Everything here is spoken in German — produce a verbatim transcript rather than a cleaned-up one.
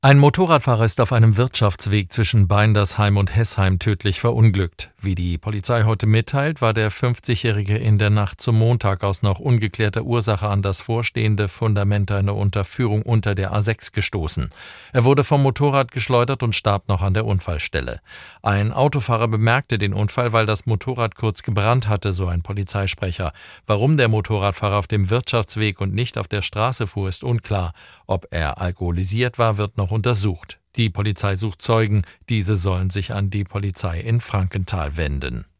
Ein Motorradfahrer ist auf einem Wirtschaftsweg zwischen Beindersheim und Hessheim tödlich verunglückt. Wie die Polizei heute mitteilt, war der fünfzigjährige in der Nacht zum Montag aus noch ungeklärter Ursache an das vorstehende Fundament einer Unterführung unter der A sechs gestoßen. Er wurde vom Motorrad geschleudert und starb noch an der Unfallstelle. Ein Autofahrer bemerkte den Unfall, weil das Motorrad kurz gebrannt hatte, so ein Polizeisprecher. Warum der Motorradfahrer auf dem Wirtschaftsweg und nicht auf der Straße fuhr, ist unklar. Ob er alkoholisiert war, wird noch untersucht. Die Polizei sucht Zeugen, diese sollen sich an die Polizei in Frankenthal wenden.